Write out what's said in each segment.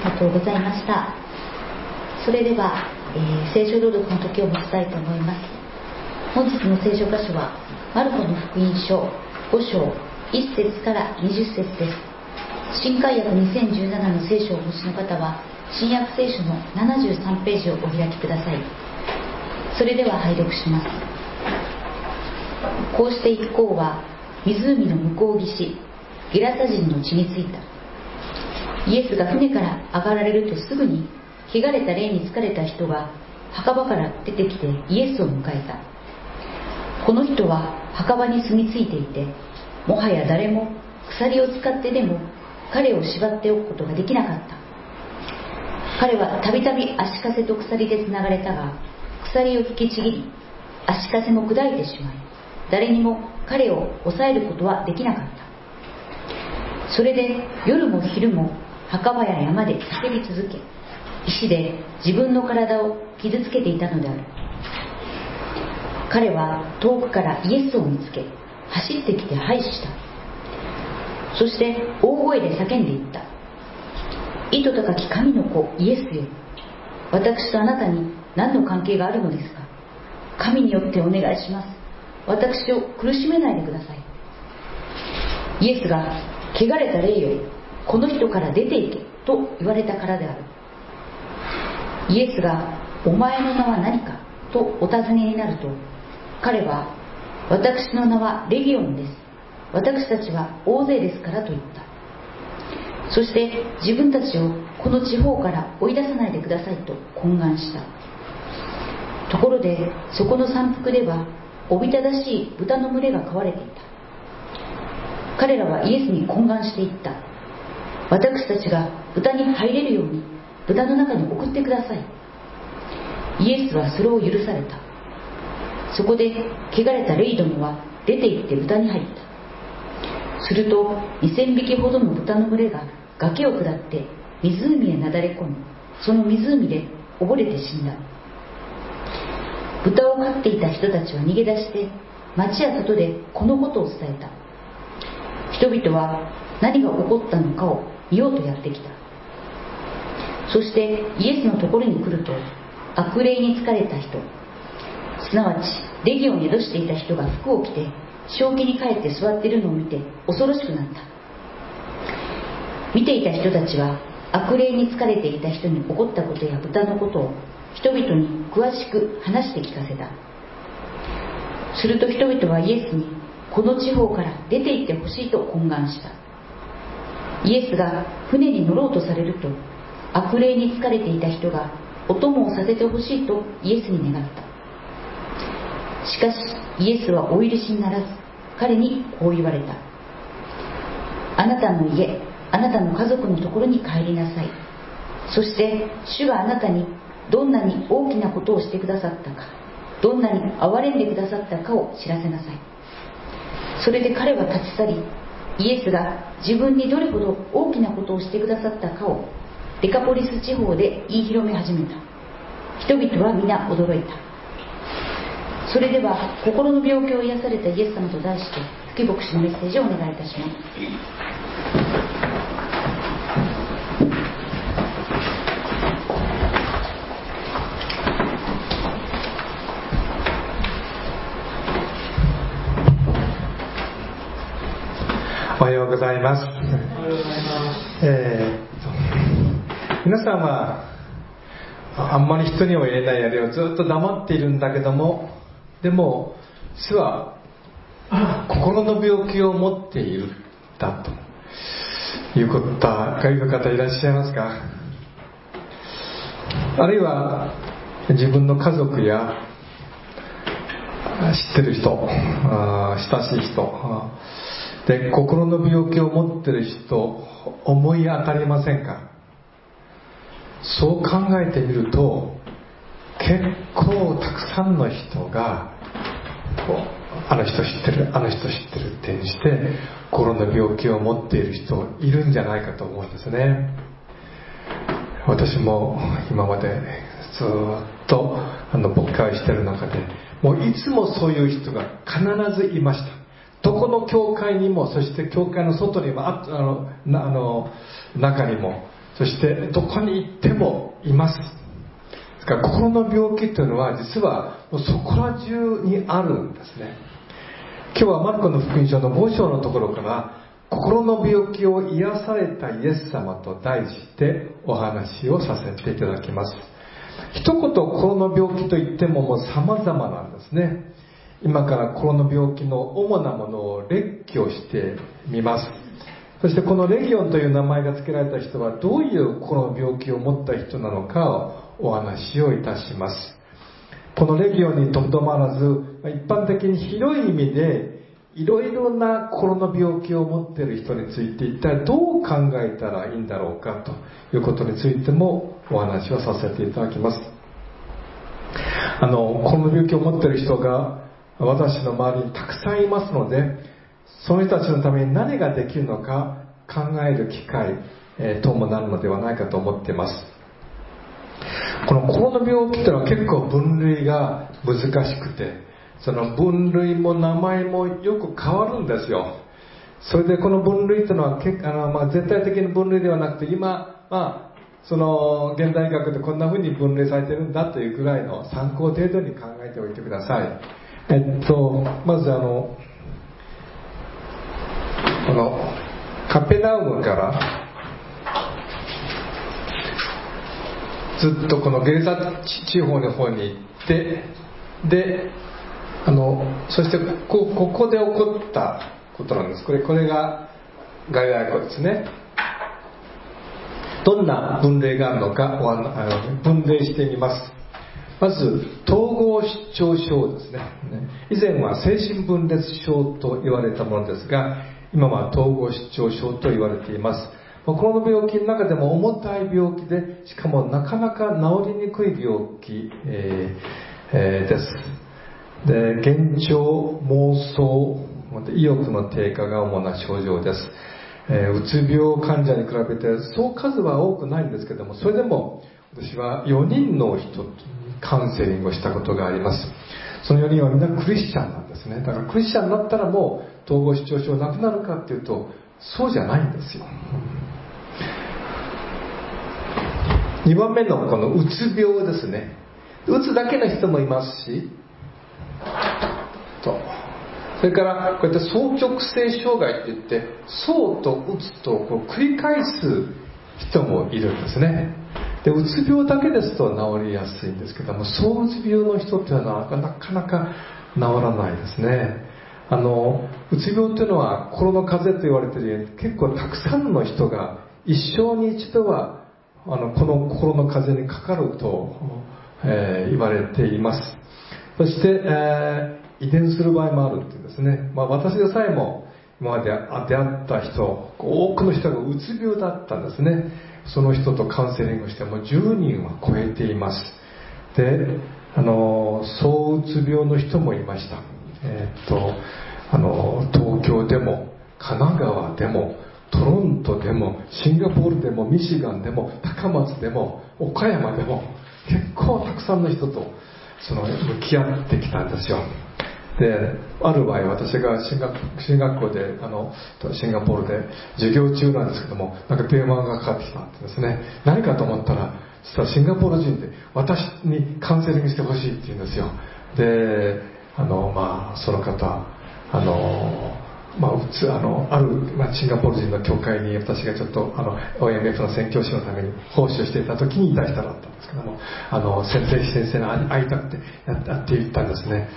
がとうございました。それでは、聖書朗読の時を持ちたいと思います。本日の聖書箇所はマルコの福音書5章1節から20節です。新海訳2017の聖書をお持ちの方は新約聖書の73ページをお開きください。それでは拝読します。こうして一行は湖の向こう岸ゲラサ人の地に着いた。イエスが船から上がられるとすぐに汚れた霊に疲れた人が墓場から出てきてイエスを迎えた。この人は墓場に住み着いていて、もはや誰も鎖を使ってでも彼を縛っておくことができなかった。彼はたびたび足かせと鎖でつながれたが、鎖を引きちぎり足かせも砕いてしまい、誰にも彼を抑えることはできなかった。それで夜も昼も墓場や山で叫び続け、石で自分の体を傷つけていたのである。彼は遠くからイエスを見つけ、走ってきて拝した。そして大声で叫んでいった。意図高き神の子イエスよ、私とあなたに何の関係があるのですか。神によってお願いします。私を苦しめないでください。イエスが、汚れた霊よ、この人から出て行けと言われたからである。イエスが、お前の名は何かとお尋ねになると、彼は、私の名はレギオンです。私たちは大勢ですからと言った。そして自分たちをこの地方から追い出さないでくださいと懇願した。ところでそこの山腹ではおびただしい豚の群れが飼われていた。彼らはイエスに懇願していった。私たちが豚に入れるように豚の中に送ってください。イエスはそれを許された。そこで汚れた霊どもは出て行って豚に入った。すると2000匹ほどの豚の群れが崖を下って湖へなだれ込み、その湖で溺れて死んだ。豚を飼っていた人たちは逃げ出して町や里でこのことを伝えた。人々は何が起こったのかを見ようとやってきた。そしてイエスのところに来ると、悪霊に疲れた人、すなわちレギオンを宿していた人が服を着て正気に帰って座っているのを見て恐ろしくなった。見ていた人たちは悪霊に疲れていた人に起こったことや豚のことを人々に詳しく話して聞かせた。すると人々はイエスにこの地方から出て行ってほしいと懇願した。イエスが船に乗ろうとされると、悪霊に疲れていた人がお供をさせてほしいとイエスに願った。しかしイエスはお許しにならず、彼にこう言われた。あなたの家、あなたの家族のところに帰りなさい。そして主があなたにどんなに大きなことをしてくださったか、どんなに憐れんでくださったかを知らせなさい。それで彼は立ち去り、イエスが自分にどれほど大きなことをしてくださったかをデカポリス地方で言い広め始めた。人々は皆驚いた。それでは心の病気を癒されたイエス様と題して吹牧師のメッセージをお願いいたします。 おはようございます。皆さんはあんまり人には言えないあれをずっと黙っているんだけども、でも実は心の病気を持っているんだということが言う方いらっしゃいますか。あるいは自分の家族や知ってる人、親しい人で心の病気を持っている人思い当たりませんか。そう考えてみると結構たくさんの人があの人知ってるあの人知ってるってして心の病気を持っている人いるんじゃないかと思うんですね。私も今までずっと牧会してる中でもういつもそういう人が必ずいました。どこの教会にも、そして教会の外にも中にもそしてどこに行ってもいます。ですから心の病気というのは実はそこら中にあるんですね。今日はマルコの福音書の5章のところから心の病気を癒されたイエス様と題してお話をさせていただきます。一言心の病気といっても様々なんですね。今から心の病気の主なものを列挙してみます。そしてこのレギオンという名前が付けられた人はどういう心の病気を持った人なのかをお話をいたします。このレギオンにとどまらず、一般的に広い意味でいろいろな心の病気を持っている人について一体どう考えたらいいんだろうかということについてもお話をさせていただきます。心の病気を持っている人が私の周りにたくさんいますので、その人たちのために何ができるのか考える機会ともなるのではないかと思っています。この心の病気というのは結構分類が難しくて、その分類も名前もよく変わるんですよ。それでこの分類というのは絶対的な分類ではなくて、今その現代医学でこんな風に分類されているんだというぐらいの参考程度に考えておいてください。まずこのカペナウムからずっとこのゲリザ地方の方に行って、でそしてここで起こったことなんです。これがガリラヤ湖ですね。どんな分類があるのか分類してみます。まず統合失調症ですね。以前は精神分裂症と言われたものですが、今は統合失調症と言われています。この病気の中でも重たい病気で、しかもなかなか治りにくい病気、です。で、幻聴、妄想、意欲の低下が主な症状です。うつ病患者に比べてそう数は多くないんですけども、それでも私は4人の人にカウンセリングをしたことがあります。その4人はみんなクリスチャンなんですね。だからクリスチャンになったらもう統合失調症なくなるかっていうとそうじゃないんですよ。2番目のこのうつ病ですね。うつだけの人もいますし、それからこうやって双極性障害っていって、そうとうつと繰り返す人もいるんですね。で、うつ病だけですと治りやすいんですけども、そううつ病の人っていうのはなかなか治らないですね。うつ病っていうのは心の風邪と言われているように、結構たくさんの人が一生に一度はこの心の風邪にかかると、言われています。そして、遺伝する場合もあるっていうんですね。私でさえも今まで出会った人、多くの人がうつ病だったんですね。その人とカウンセリングしても10人は超えています。で、そううつ病の人もいました。東京でも神奈川でもトロントでもシンガポールでもミシガンでも高松でも岡山でも結構たくさんの人と向き合ってきたんですよ。で、ある場合私が進学校でシンガポールで授業中なんですけども、なんか電話がかかってきたんですね。何かと思ったら実はシンガポール人で私にカウンセリングしてほしいって言うんですよ。で、その方あるシンガポール人の教会に私がちょっとOMF の宣教師のために奉仕をしていた時にいた人だったんですけども、先生に会いたくてやって言ったんですね。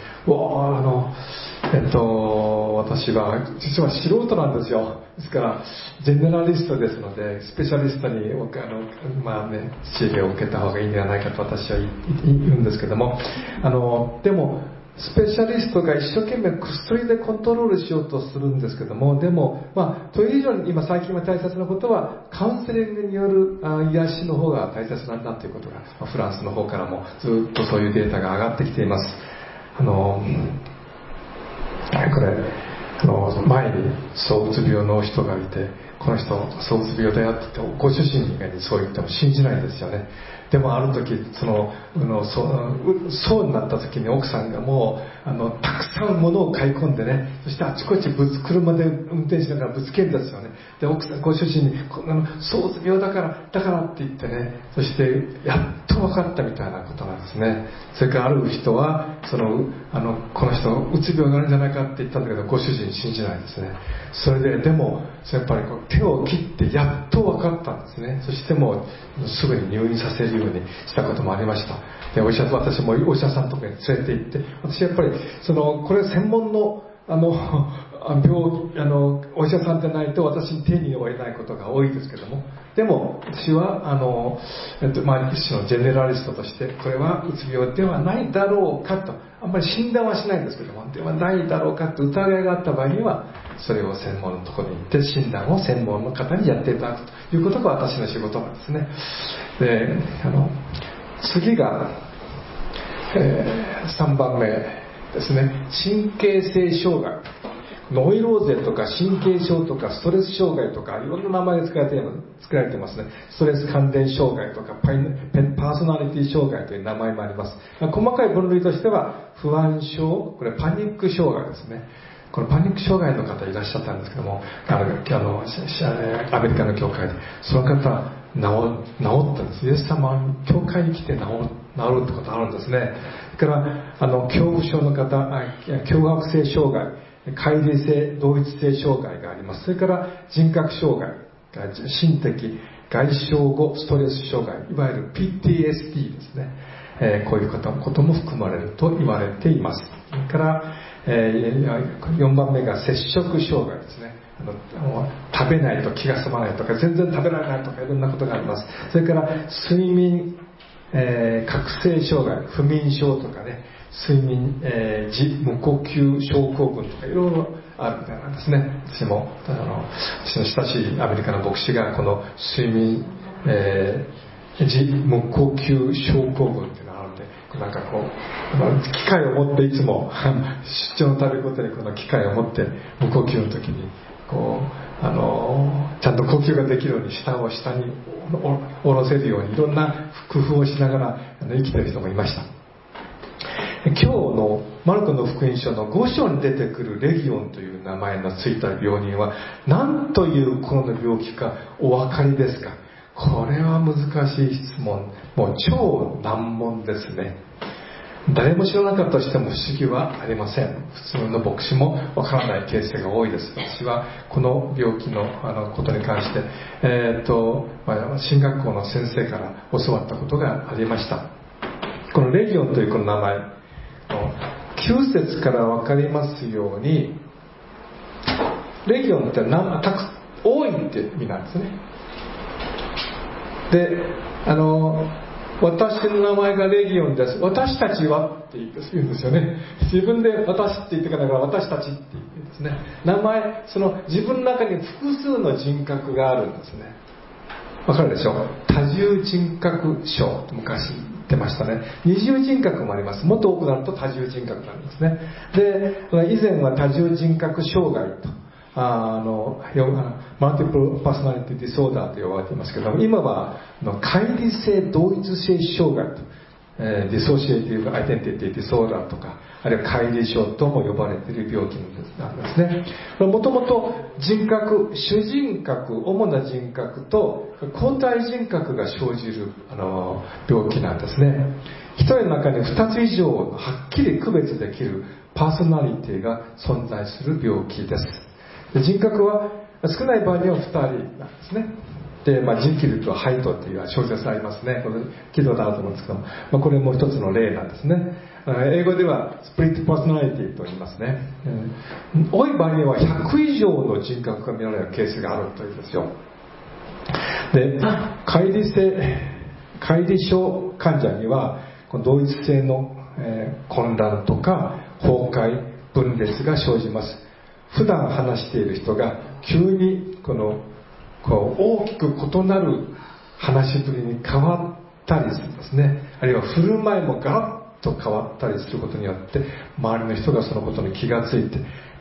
私は実は素人なんですよ。ですからジェネラリストですので、スペシャリストに指令を受けた方がいいんではないかと私は言うんですけども、でもスペシャリストが一生懸命薬でコントロールしようとするんですけども、でも、という以上に今最近は大切なことはカウンセリングによる癒しの方が大切なんだということが、フランスの方からもずっとそういうデータが上がってきています。これ前にそううつ病の人がいて、 この人躁うつ病だよって言ってご主人以外にそう言っても信じないんですよね。でもある時そうになった時に奥さんがもうたくさん物を買い込んでね、そしてあちこち車で運転しながらぶつけるんですよね。でご主人に躁うつ病だからって言ってね、そしてやっと分かったみたいなことなんですね。それからある人はこの人うつ病があるんじゃないかって言ったんだけど、ご主人信じないんですね。それでもやっぱり手を切ってやっと分かったんですね。そしてもうすぐに入院させるようにしたこともありました。で私もお医者さんとかに連れて行って、私やっぱりこれ専門のお医者さんでないと私に手に負えないことが多いですけども、でも私は一種のジェネラリストとしてこれはうつ病ではないだろうかと、あんまり診断はしないんですけども、ではないだろうかと疑いがあった場合にはそれを専門のところに行って診断を専門の方にやっていただくということが私の仕事なんですね。で次が、3番目ですね。神経性障害、ノイローゼとか神経症とかストレス障害とかいろんな名前が作られてますね。ストレス関連障害とかパーソナリティ障害という名前もあります。細かい分類としては不安症、これパニック障害ですね。このパニック障害の方いらっしゃったんですけども、アメリカの教会でその方治ったんです。イエス様は教会に来て治るってことあるんですね。それから恐怖症の方、強迫性障害、乖離性同一性障害があります。それから人格障害、心的外傷後ストレス障害、いわゆる PTSD ですね。こういうことも含まれると言われています。それから4番目が摂食障害ですね。食べないと気が済まないとか、全然食べられないとかいろんなことがあります。それから睡眠、覚醒障害、不眠症とかね、睡眠、無呼吸症候群とかいろいろあるみたいなんですね。私の親しいアメリカの牧師がこの睡眠、無呼吸症候群っていうのがあるので、なんか機械を持っていつも出張の旅ごとにこの機械を持って無呼吸の時にちゃんと呼吸ができるように舌を下に下ろせるようにいろんな工夫をしながら生きている人もいました。今日のマルコの福音書の5章に出てくるレギオンという名前のついた病人は何というこの病気かお分かりですか？これは難しい質問、もう超難問ですね。誰も知らなかったとしても不思議はありません。普通の牧師もわからないケースが多いです。私はこの病気のことに関して、進学校の先生から教わったことがありました。このレギオンというこの名前、9節からわかりますように、レギオンって多いって意味なんですね。で、私の名前がレギオンです。私たちはって言うんですよね。自分で私って言ってから私たちって言うんですね。名前、自分の中に複数の人格があるんですね。わかるでしょ？多重人格症と昔言ってましたね。二重人格もあります。もっと多くなると多重人格になりますね。で、以前は多重人格障害とマルティプルパーソナリティディソーダーと呼ばれていますけども、今は乖離性同一性障害と、ディソシエイティブアイデンティティディソーダーとか、あるいは乖離症とも呼ばれている病気なんですね。もともと人格、主人格、主な人格と交代人格が生じる病気なんですね。一人の中に2つ以上はっきり区別できるパーソナリティが存在する病気です。人格は少ない場合には2人なんですね。で、ジンキルとハイトっていう小説ありますね。これ聞いたことあると思うんですけども、これも一つの例なんですね。英語ではスプリットパーソナリティと言いますね。多い場合には100以上の人格が見られるケースがあるというんですよ。で、乖離症患者には同一性の混乱とか崩壊、分裂が生じます。普段話している人が急に大きく異なる話しぶりに変わったりするんですね。あるいは振る舞いもガラッと変わったりすることによって周りの人がそのことに気がついて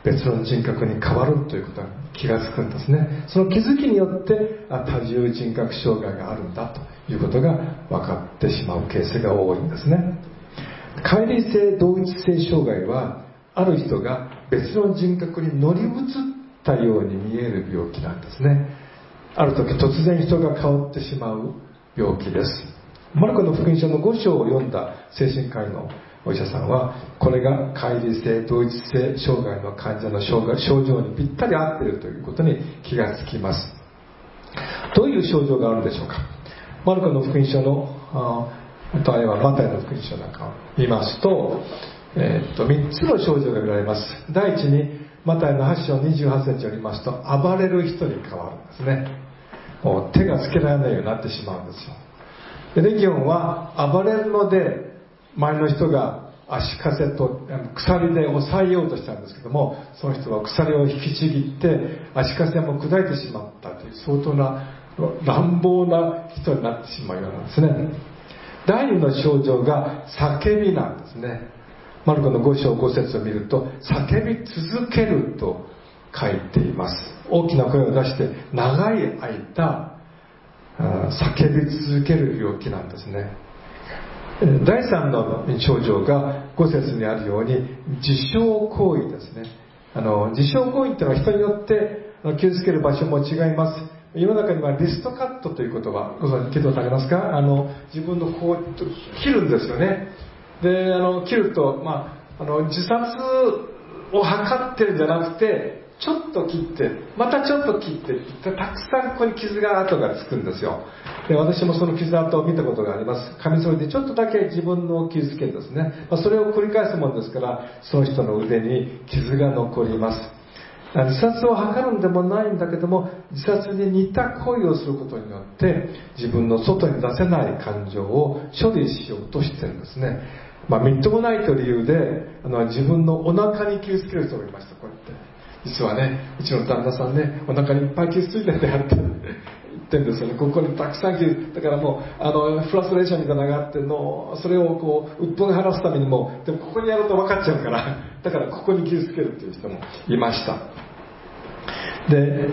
別の人格に変わるということに気がつくんですね。その気づきによって多重人格障害があるんだということが分かってしまうケースが多いんですね。乖離性同一性障害は、ある人が別の人格に乗り移ったように見える病気なんですね。ある時突然人が変わってしまう病気です。マルコの福音書の5章を読んだ精神科医のお医者さんは、これが乖離性同一性障害の患者の症状にぴったり合っているということに気がつきます。どういう症状があるでしょうか。マルコの福音書の例えばマタイの福音書なんかを見ますと、3つの症状が見られます。第一にマタイの8章28節を見ますと、暴れる人に変わるんですね。もう手がつけられないようになってしまうんですよ。でレギオンは暴れるので、前の人が足かせと鎖で押さえようとしたんですけども、その人は鎖を引きちぎって足かせも砕いてしまったという相当な乱暴な人になってしまうようなんですね。第2の症状が叫びなんですね。マルコの5章5節を見ると、叫び続けると書いています。大きな声を出して長い間叫び続ける病気なんですね。第3の症状が5節にあるように自傷行為ですね。自傷行為っていうのは人によって傷つける場所も違います。世の中にはリストカットという言葉、ご存知聞いたことありますか？自分のこう切るんですよね。で切ると、自殺を図ってるんじゃなくて、ちょっと切ってまたちょっと切ってたくさんここに傷が跡がつくんですよ。で私もその傷跡を見たことがあります。カミソリでちょっとだけ自分の傷つけるんですね。それを繰り返すものですから、その人の腕に傷が残ります。自殺を図るんでもないんだけども、自殺に似た行為をすることによって自分の外に出せない感情を処理しようとしてるんですね。みっともないという理由で自分のお腹に傷つける人がいました。こうやって実はね、うちの旦那さんね、お腹にいっぱい傷ついてんだよって言ってるんですよね。ここにたくさん傷だから、もうフラストレーションみたいなのがあっての、それをこう鬱憤晴らすためにも、でもここにやると分かっちゃうから、だからここに傷つけるっていう人もいました。で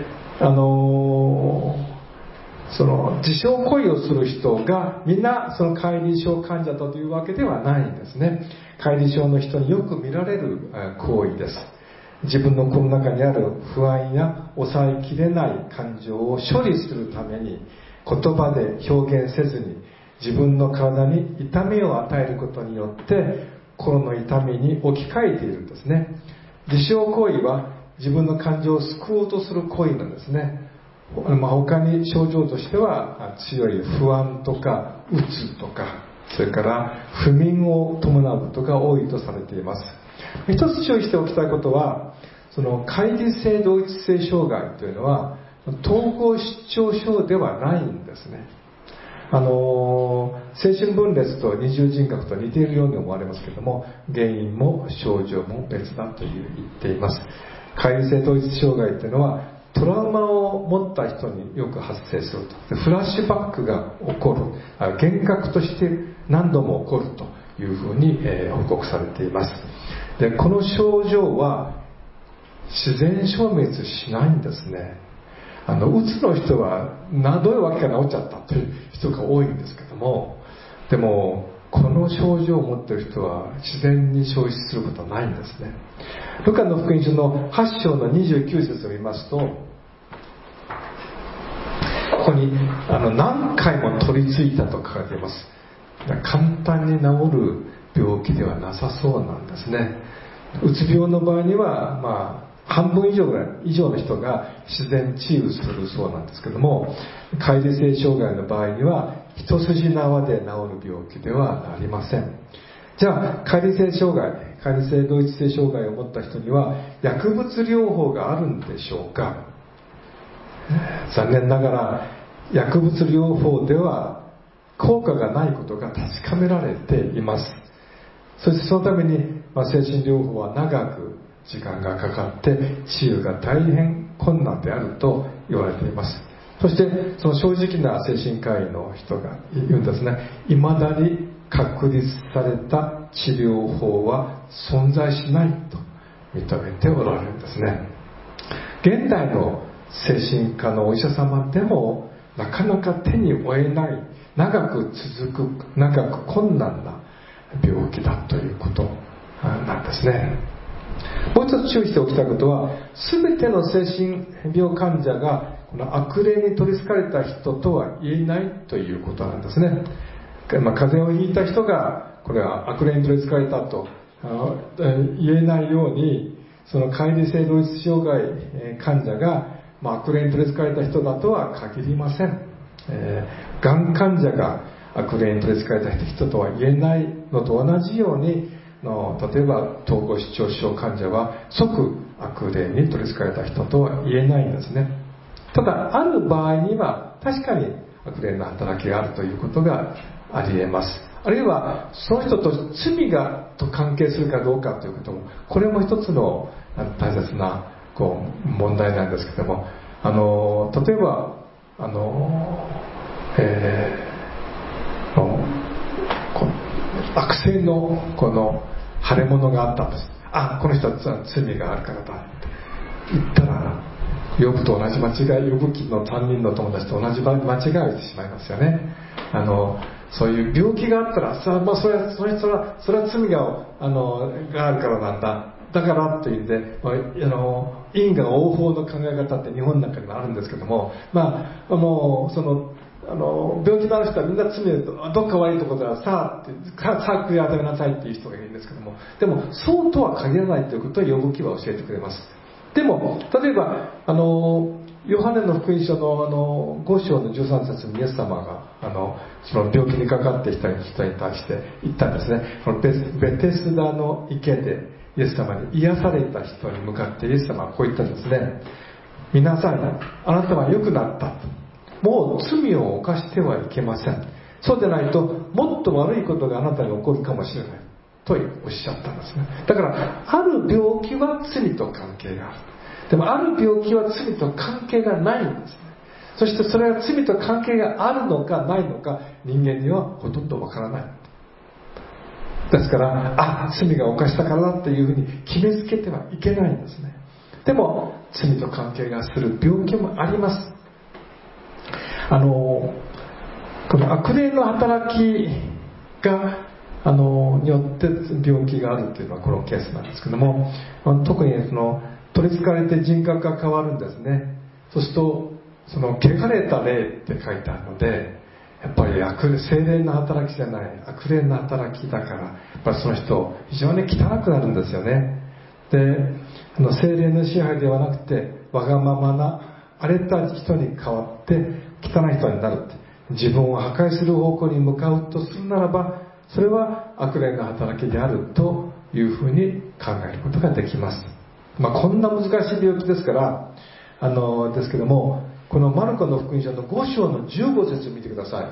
その自傷行為をする人がみんなその乖離症患者だというわけではないんですね。乖離症の人によく見られる行為です。自分の心の中にある不安や抑えきれない感情を処理するために言葉で表現せずに自分の体に痛みを与えることによって心の痛みに置き換えているんですね。自傷行為は自分の感情を救おうとする行為なんですね。他に症状としては強い不安とかうつとか、それから不眠を伴うことが多いとされています。一つ注意しておきたいことは、その乖離性同一性障害というのは統合失調症ではないんですね。精神分裂と二重人格と似ているように思われますけれども、原因も症状も別だと言っています。乖離性同一障害というのはトラウマを持った人によく発生すると。フラッシュバックが起こる、幻覚として何度も起こるというふうに報告されています。でこの症状は自然消滅しないんですね。うつの人はどういうわけか治っちゃったという人が多いんですけども、でもこの症状を持っている人は自然に消失することはないんですね。ルカの福音書の8章の29節を見ますと、ここに何回も取り付いたと書かれています。簡単に治る病気ではなさそうなんですね。うつ病の場合には半分以上の人が自然治癒するそうなんですけども、乖離性障害の場合には一筋縄で治る病気ではありません。じゃあ乖離性障害、乖離性同一性障害を持った人には薬物療法があるんでしょうか。残念ながら薬物療法では効果がないことが確かめられています。そしてそのために精神療法は長く時間がかかって治癒が大変困難であると言われています。そしてその正直な精神科医の人が言うんですね。未だに確立された治療法は存在しないと認めておられるんですね。現代の精神科のお医者様でもなかなか手に負えない、長く続く、長く困難な病気だということなんですね。もう一つ注意しておきたいことは、全ての精神病患者がこの悪霊に取り憑かれた人とは言えないということなんですね。風邪をひいた人がこれは悪霊に取り憑かれたと言えないように、その解離性同一障害患者が悪霊に取り憑かれた人だとは限りません。がん患者が悪霊に取り憑かれた人とは言えないのと同じように、例えば統合失調症患者は即悪霊に取り憑かれた人とは言えないんですね。ただある場合には確かに悪霊の働きがあるということがあり得ます。あるいはその人と罪がと関係するかどうかということも、これも一つの大切な問題なんですけども、例えば悪性のこの腫れ物があったんです。この人は罪があるからだって言ったら、ヨブと同じ間違い、ヨブ記の3人の友達と同じ間違いをしてしまいますよね。そういう病気があったらそれは罪があるからなんだ、だからというんで、因果応報の考え方って日本なんかにもあるんですけども、病気のある人はみんな罪で、どっか悪いところではさあ悔い改めなさいっていう人がいるんですけども、でもそうとは限らないということをヨブ記は教えてくれます。でも例えばヨハネの福音書の5章の13節にイエス様がその病気にかかってきた人に対して言ったんですね。ベテスダの池でイエス様に癒された人に向かってイエス様はこう言ったんですね。見なさい、あなたは良くなった、もう罪を犯してはいけません。そうでないともっと悪いことがあなたに起こるかもしれないとおっしゃったんですね。だからある病気は罪と関係がある。でもある病気は罪と関係がないんですね。そしてそれは罪と関係があるのかないのか、人間にはほとんどわからない。ですから罪が犯したからだっていうふうに決めつけてはいけないんですね。でも罪と関係がする病気もあります。この悪霊の働きがによって病気があるというのはこのケースなんですけども、特に取り憑かれて人格が変わるんですね。そうすると汚れた霊って書いてあるので、やっぱり聖霊の働きじゃない悪霊の働きだから、やっぱりその人非常に汚くなるんですよね。で聖霊の支配ではなくてわがままな荒れた人に変わって汚い人になるって、自分を破壊する方向に向かうとするならば、それは悪霊の働きであるというふうに考えることができます。こんな難しい病気ですからですけども、このマルコの福音書の5章の15節を見てください。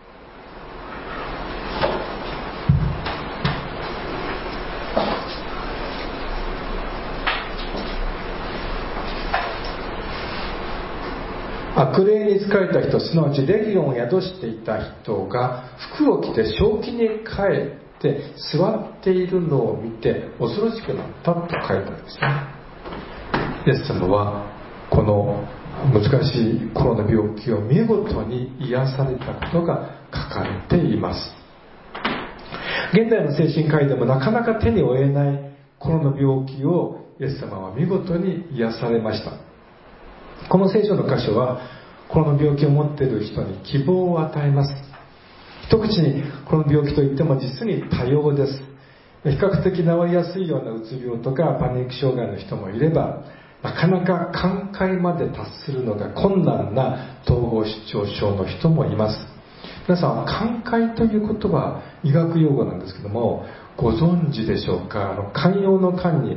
悪霊に仕えた人、すなわちレギオンを宿していた人が服を着て正気に帰って座っているのを見て恐ろしくなったと書いてあるんですね。イエス様はこの難しいコロナ病気を見事に癒されたことが書かれています。現代の精神科医でもなかなか手に負えないコロナ病気をイエス様は見事に癒されました。この聖書の箇所はこの病気を持っている人に希望を与えます。一口にこの病気といっても実に多様です。比較的治りやすいようなうつ病とかパニック障害の人もいれば、なかなか寛解まで達するのが困難な統合失調症の人もいます。皆さん、寛解という言葉、医学用語なんですけども、ご存知でしょうか。寛容の寛に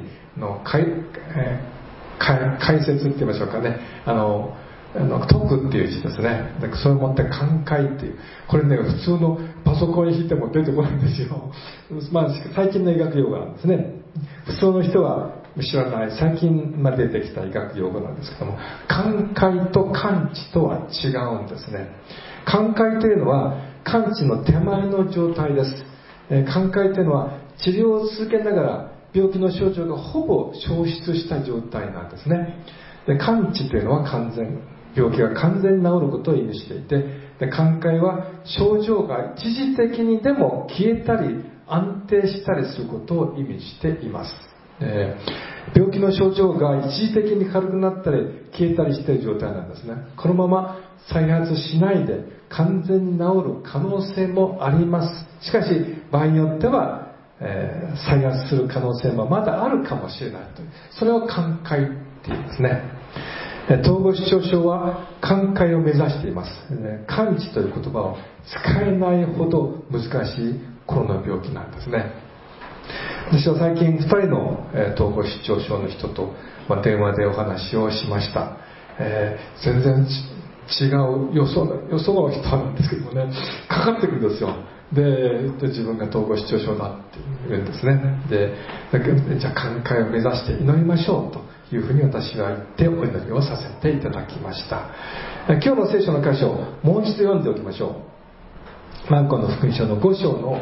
解説って言いましょうかね、解くっていう字ですね。それをもって寛解っていう、これね、普通のパソコンに引いても出てこないんですよ。最近の医学用語なんですね。普通の人は知らない最近出てきた医学用語なんですけども、寛解と完治とは違うんですね。寛解というのは完治の手前の状態です。寛解というのは治療を続けながら病気の症状がほぼ消失した状態なんですね。で、完治というのは病気が完全に治ることを意味していて、で、寛解は症状が一時的にでも消えたり安定したりすることを意味しています。病気の症状が一時的に軽くなったり消えたりしている状態なんですね。このまま再発しないで完全に治る可能性もあります。しかし場合によっては、再発する可能性もまだあるかもしれないという、それを寛解って言いますね。統合失調症は寛解を目指しています。完治という言葉を使えないほど難しいコロナ病気なんですね。私は最近2人の統合失調症の人と電話でお話をしました。全然違うよその人なんですけどもね、かかってくるんですよ。で自分が統合失調症だって言うんですね。でじゃあ寛解を目指して祈りましょうというふうに私は言ってお祈りをさせていただきました。今日の聖書の箇所をもう一度読んでおきましょう。マルコの福音書の5章の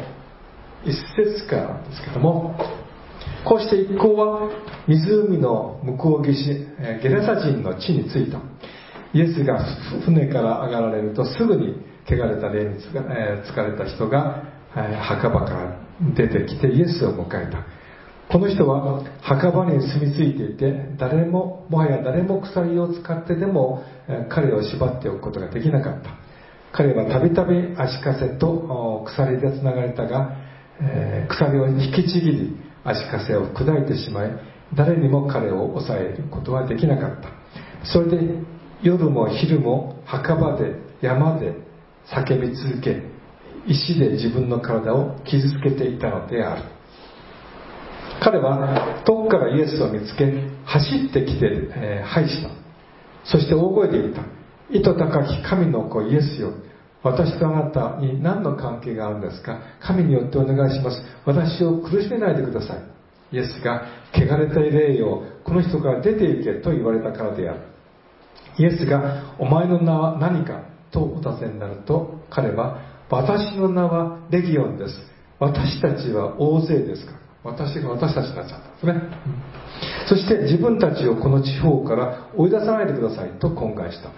1節からなんですけども、こうして一行は湖の向こう岸ゲラサ人の地に着いた。イエスが船から上がられるとすぐに汚れた霊に疲れた人が墓場から出てきてイエスを迎えた。この人は墓場に住み着いていて、もはや誰も鎖を使ってでも彼を縛っておくことができなかった。彼はたびたび足かせと鎖でつながれたが、鎖を引きちぎり足かせを砕いてしまい、誰にも彼を抑えることはできなかった。それで夜も昼も墓場で山で叫び続け、石で自分の体を傷つけていたのである。彼は遠くからイエスを見つけ、走ってきて、拝した。そして大声で言った。意図高き神の子イエスよ、私とあなたに何の関係があるんですか。神によってお願いします。私を苦しめないでください。イエスが、汚れた霊よ、この人から出て行けと言われたからである。イエスが、お前の名は何かとお尋ねになると、彼は、私の名はレギオンです。私たちは大勢ですから。私たちになっちゃったんですね。そして自分たちをこの地方から追い出さないでくださいと懇願した。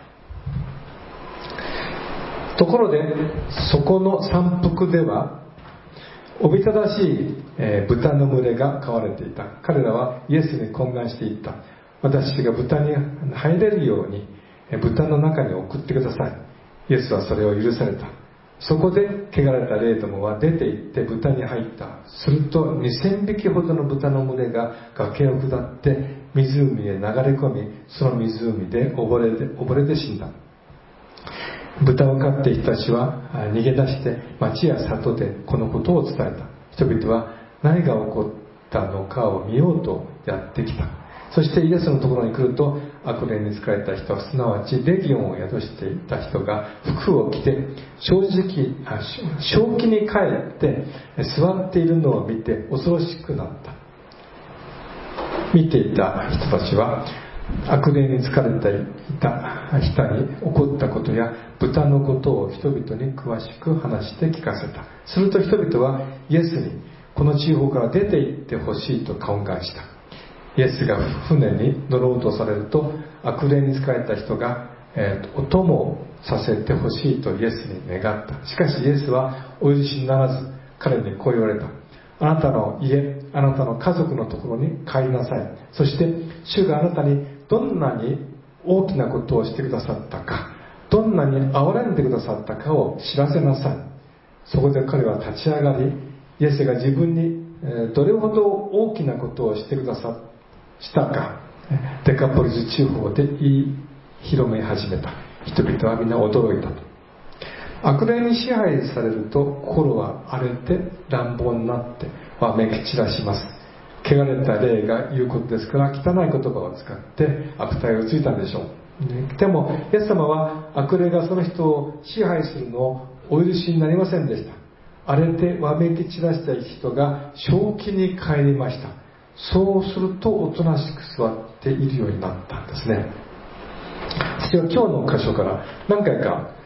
ところでそこの山腹ではおびただしい豚の群れが飼われていた。彼らはイエスに懇願していった。私が豚に入れるように豚の中に送ってください。イエスはそれを許された。そこで汚れた霊どもは出て行って豚に入った。すると2000匹ほどの豚の群れが崖を下って湖へ流れ込み、その湖で溺れて死んだ。豚を飼っている人たちは逃げ出して町や里でこのことを伝えた。人々は何が起こったのかを見ようとやってきた。そしてイエスのところに来ると、悪霊に疲れた人、すなわちレギオンを宿していた人が服を着て正気に帰って座っているのを見て恐ろしくなった。見ていた人たちは悪霊に疲れていた人に起こったことや豚のことを人々に詳しく話して聞かせた。すると人々はイエスにこの地方から出て行ってほしいと懇願した。イエスが船に乗ろうとされると、悪霊に疲れた人が、お供をさせてほしいとイエスに願った。しかしイエスはお許しにならず、彼にこう言われた。あなたの家、あなたの家族のところに帰りなさい。そして主があなたにどんなに大きなことをしてくださったか、どんなに憐れんでくださったかを知らせなさい。そこで彼は立ち上がり、イエスが自分にどれほど大きなことをしてくださしたか、デカポリス地方で言い広め始めた。人々はみんな驚いたと。悪霊に支配されると心は荒れて乱暴になってわめき散らします。汚れた霊が言うことですから、汚い言葉を使って悪態をついたんでしょう。でもイエス様は悪霊がその人を支配するのをお許しになりませんでした。荒れてわめき散らした人が正気に帰りました。そうするとおとなしく座っているようになったんですね。私は今日の箇所から何回か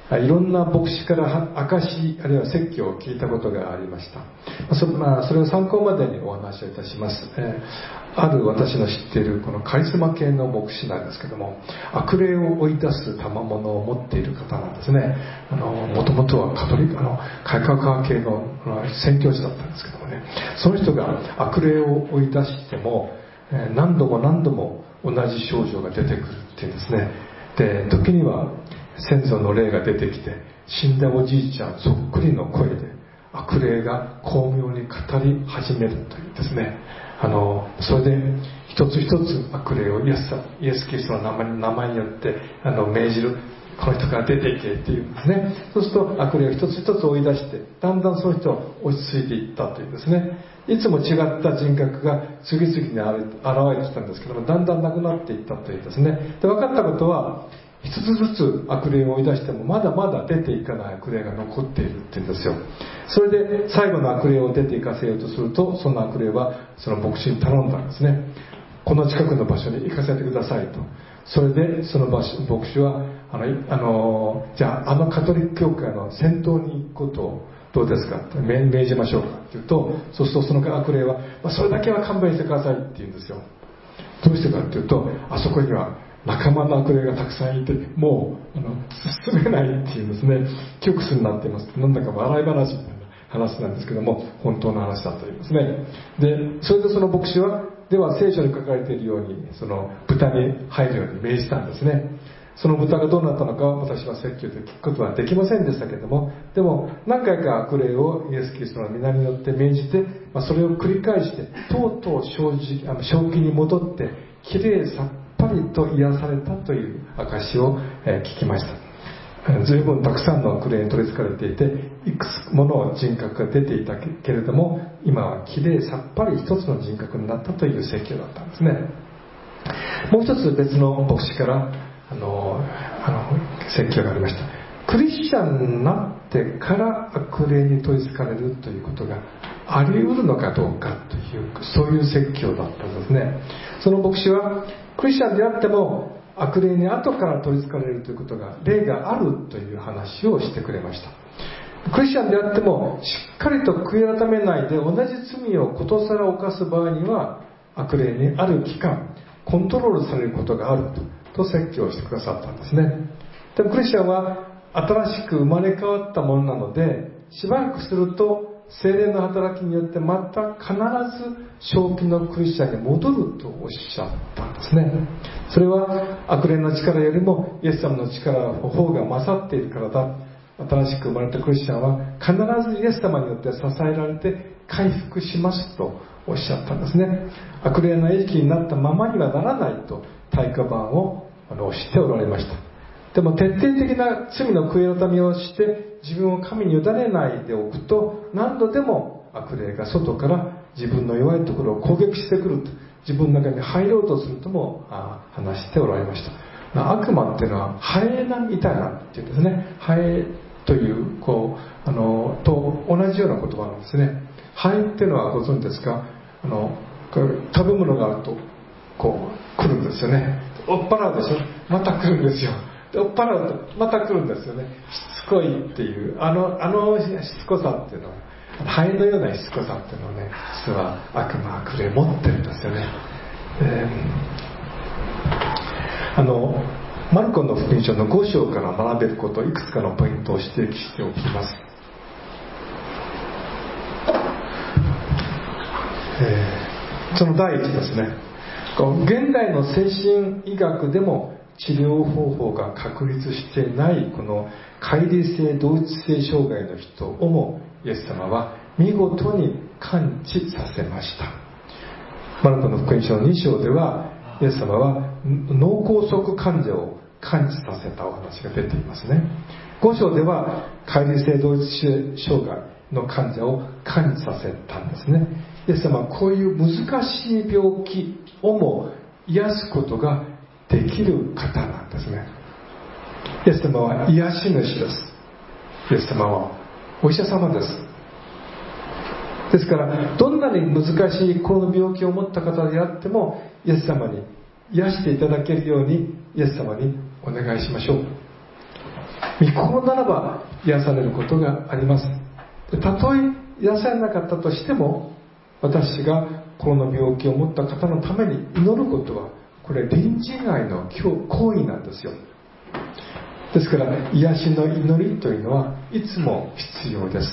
いろんな牧師から証あるいは説教を聞いたことがありました。それを参考までにお話をいたします。ある私の知っているこのカリスマ系の牧師なんですけども、悪霊を追い出す賜物を持っている方なんですね。もともとは改革派系の宣教師だったんですけどもね、その人が悪霊を追い出しても何度も何度も同じ症状が出てくるっていうんですね。で、時には先祖の霊が出てきて、死んだおじいちゃんそっくりの声で悪霊が巧妙に語り始めるというですね、それで一つ一つ悪霊をイエス・キリストの名前によって命じる。この人から出ていけっていうんですね。そうすると悪霊を一つ一つ追い出して、だんだんその人は落ち着いていったというですね、いつも違った人格が次々に現れてきたんですけども、だんだんなくなっていったというですね。で、分かったことは、一つずつ悪霊を追い出してもまだまだ出ていかない悪霊が残っているっていうんですよ。それで最後の悪霊を出ていかせようとすると、その悪霊はその牧師に頼んだんですね。この近くの場所に行かせてくださいと。それでその牧師はじゃあカトリック教会の先頭に行くことをどうですかって命じましょうかって言うと、そうするとその悪霊は、それだけは勘弁してくださいって言うんですよ。どうしてかっていうと、あそこには仲間の悪霊がたくさんいて、もう進めないっていうんですね、窮屈になっています。なんだか笑い話みたいな話なんですけども、本当の話だと言いますね。で、それでその牧師は、では聖書に書かれているようにその豚に入るように命じたんですね。その豚がどうなったのか私は説教で聞くことはできませんでしたけれども、でも何回か悪霊をイエス・キリストの皆によって命じて、それを繰り返してとうとう正気に戻ってきれいさっぱりと癒されたという証を聞きました。随分たくさんの悪霊に取り憑かれていて、いくつもの人格が出ていたけれども、今はきれいさっぱり一つの人格になったという説教だったんですね。もう一つ別の牧師から説教がありました。クリスチャンになってから悪霊に取り憑かれるということがあり得るのかどうかという、そういう説教だったんですね。その牧師はクリスチャンであっても悪霊に後から取り憑かれるということが例があるという話をしてくれました。クリスチャンであってもしっかりと悔い改めないで同じ罪をことさら犯す場合には、悪霊にある期間コントロールされることがあると説教してくださったんですね。でもクリスチャンは新しく生まれ変わったものなので、しばらくすると聖霊の働きによってまた必ず正気のクリスチャンに戻るとおっしゃったんですね。それは悪霊の力よりもイエス様の力の方が勝っているからだ。新しく生まれたクリスチャンは必ずイエス様によって支えられて回復しますとおっしゃったんですね。悪霊の餌食になったままにはならないと対価板をしておられました。でも徹底的な罪の悔い改めをして自分を神に委ねないでおくと、何度でも悪霊が外から自分の弱いところを攻撃してくると、自分の中に入ろうとするとも話しておられました。悪魔っていうのはハエみたいなっていうんですね。ハエというと同じような言葉なんですね。ハエっていうのはご存知ですか？食べ物があると来るんですよね。追っ払うでしょ、また来るんですよ。追っ払うとまた来るんですよね。しつこいっていうしつこさっていうのは、ハエのようなしつこさっていうのをね、実は悪霊持ってるんですよね。マルコの福音書の5章から学べること、いくつかのポイントを指摘しておきます。その第一ですね、現代の精神医学でも治療方法が確立していないこの乖離性同一性障害の人をもイエス様は見事に完治させました。マルコの福音書の2章ではイエス様は脳梗塞患者を完治させたお話が出ていますね。5章では乖離性同一性障害の患者を完治させたんですね。イエス様はこういう難しい病気をも癒すことができる方なんですね。イエス様は癒し主です。イエス様はお医者様です。ですからどんなに難しいこの病気を持った方であってもイエス様に癒していただけるようにイエス様にお願いしましょう。 御心ならば癒されることがあります。たとえ癒されなかったとしても、私が心の病気を持った方のために祈ることは、これ隣人愛の行為なんですよ。ですから癒しの祈りというのはいつも必要です。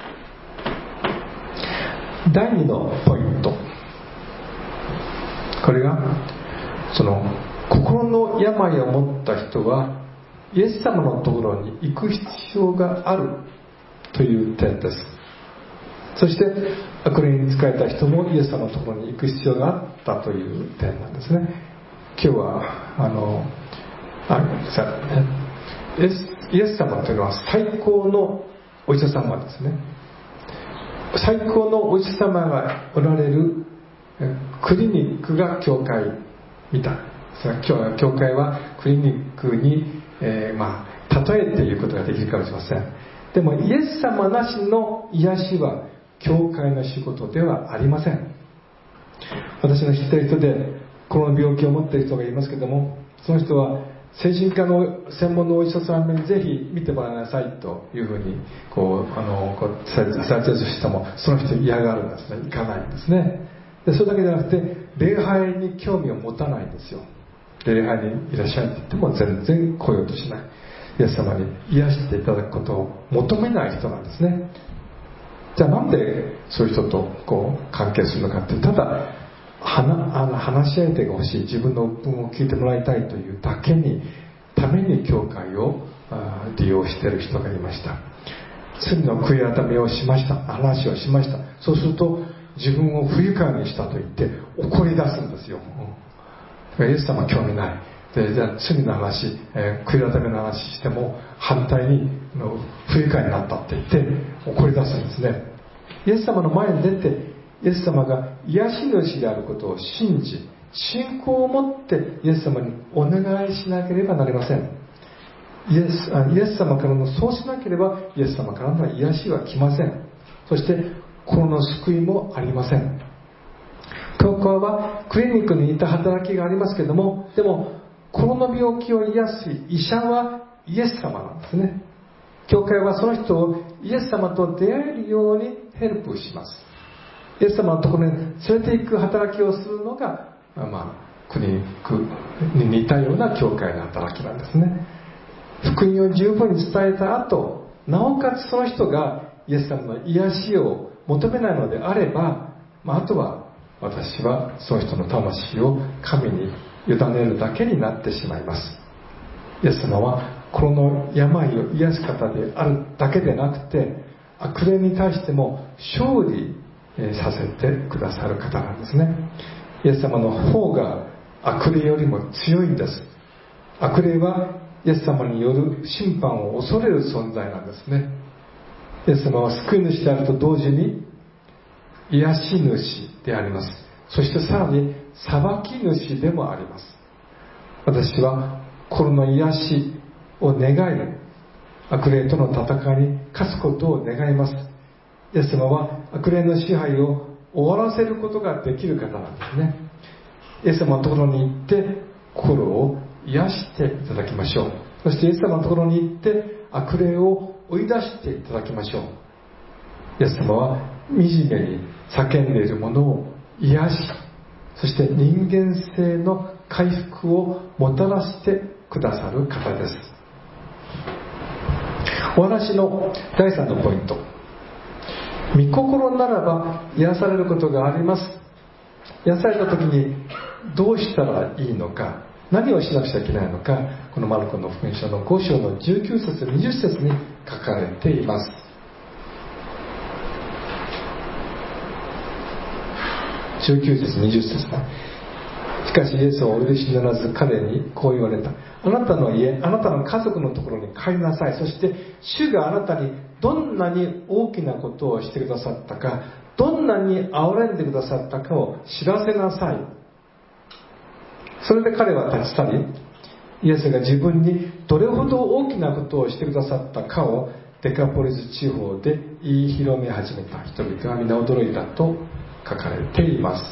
第2のポイント、これがその心の病を持った人はイエス様のところに行く必要があるという点です。そして悪霊に仕えた人もイエス様のところに行く必要があったという点なんですね。今日はイエス様というのは最高のお医者様ですね。最高のお医者様がおられるクリニックが教会みたい。今日教会はクリニックに、例えて言うことができるかもしれません。でもイエス様なしの癒しは教会の仕事ではありません。私の知っている人で心の病気を持っている人がいますけども、その人は精神科の専門のお医者さんにぜひ見てもらいなさいというふうにされてるとしても、その人嫌がるんですね。行かないんですね。でそれだけじゃなくて礼拝に興味を持たないんですよ。礼拝にいらっしゃいって言っても全然来ようとしない。イエス様に癒していただくことを求めない人なんですね。じゃあなんでそういう人と関係するのかって、ただ話し相手が欲しい、自分の鬱憤を聞いてもらいたいというだけにために教会を利用している人がいました。罪の悔い改めをしました、話をしました。そうすると自分を不愉快にしたと言って怒り出すんですよ。イエス様は興味ない。でじゃあ罪の話、悔い改めの話しても反対に不愉快になったって言って怒り出すんですね。イエス様の前に出てイエス様が癒し主であることを信じ、信仰を持ってイエス様にお願いしなければなりません。イエス様からのそうしなければイエス様からの癒しは来ません。そして心の救いもありません。教会はクリニックに似た働きがありますけれども、でも心の病気を癒す医者はイエス様なんですね。教会はその人をイエス様と出会えるようにヘルプします。イエス様のところに連れて行く働きをするのが、クリニックに似たような教会の働きなんですね。福音を十分に伝えた後、なおかつその人がイエス様の癒しを求めないのであれば、あとは私はその人の魂を神に委ねるだけになってしまいます。イエス様は心の病を癒す方であるだけでなくて、悪霊に対しても勝利させてくださる方なんですね。イエス様の方が悪霊よりも強いんです。悪霊はイエス様による審判を恐れる存在なんですね。イエス様は救い主であると同時に癒し主であります。そしてさらに裁き主でもあります。私は心の癒しを願い、悪霊との戦いに勝つことを願います。イエス様は悪霊の支配を終わらせることができる方なんですね。イエス様のところに行って心を癒していただきましょう。そしてイエス様のところに行って悪霊を追い出していただきましょう。イエス様は惨めに叫んでいるものを癒し、そして人間性の回復をもたらしてくださる方です。お話の第3のポイント、御心ならば癒されることがあります。癒された時にどうしたらいいのか、何をしなくちゃいけないのか、このマルコの福音書の5章の19節20節に書かれています。19節20節。しかしイエスはお許しにならず彼にこう言われた。あなたの家、あなたの家族のところに帰りなさい。そして主があなたにどんなに大きなことをしてくださったか、どんなに憐れんでくださったかを知らせなさい。それで彼は立ち去り、イエスが自分にどれほど大きなことをしてくださったかをデカポリス地方で言い広め始めた。人々が皆驚いたと書かれています。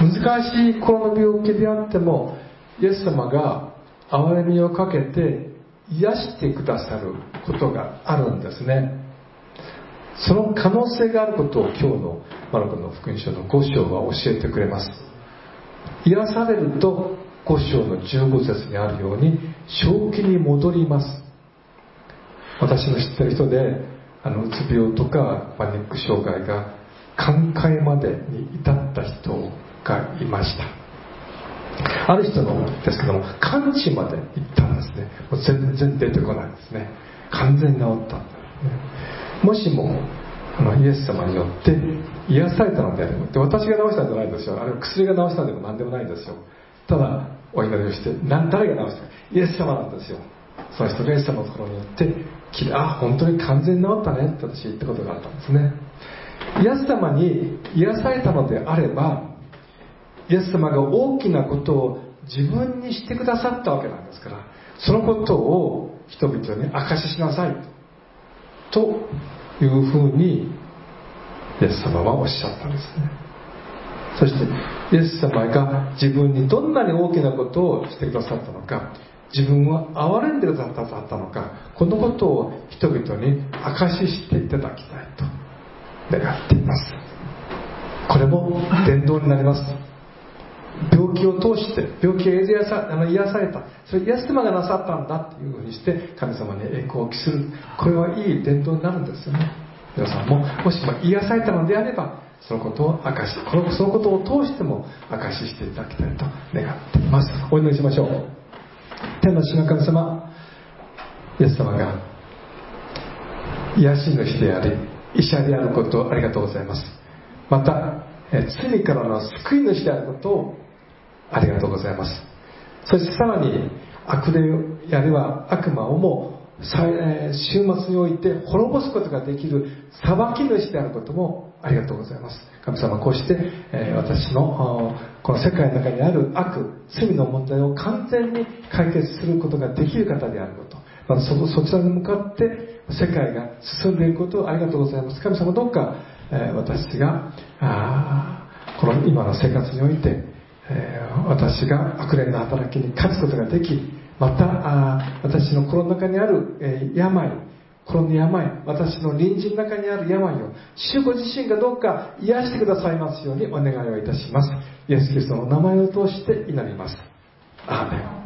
難しい心の病気であっても、イエス様が憐れみをかけて癒してくださることがあるんですね。その可能性があることを今日のマルコの福音書の5章は教えてくれます。癒されると5章の15節にあるように正気に戻ります。私の知ってる人でうつ病とかパニック障害が寛解までに至った人がいました。ある人のですけども、完治まで行ったんですね。もう全然出てこないんですね。完全に治ったんですね。もしもイエス様によって癒されたのであれば、で私が治したんじゃないんですよ。あれは薬が治したんでも何でもないんですよ。ただお祈りをして、誰が治したか、イエス様なんですよ。その人がイエス様のところによって本当に完全に治ったねって私言ったことがあったんですね。イエス様に癒されたのであれば、イエス様が大きなことを自分にしてくださったわけなんですから、そのことを人々に証ししなさいというふうにイエス様はおっしゃったんですね。そしてイエス様が自分にどんなに大きなことをしてくださったのか、自分を憐れんでくださったのか、このことを人々に証ししていただきたいと願っています。これも伝道になります。病気を通して、病気が癒された、それイエス様がなさったんだというふうにして神様に栄光を期する、これはいい伝道になるんですよね。皆さんももしも癒されたのであれば、そのことをそのことを通しても証ししていただきたいと願っています。お祈りしましょう。天の父の神様、イエス様が癒し主であり医者であることをありがとうございます。また罪からの救い主であることをありがとうございます。そしてさらに悪霊あるいは悪魔をも終末において滅ぼすことができる裁き主であることもありがとうございます。神様、こうして私のこの世界の中にある罪の問題を完全に解決することができる方であること、またそちらに向かって世界が進んでいることをありがとうございます。神様、どうか私がこの今の生活において私が悪霊の働きに勝つことができ、また私の心の中にある心の病、私の隣人の中にある病を主ご自身がどうか癒してくださいますようにお願いをいたします。イエス・キリストの名前を通して祈ります。アーメン。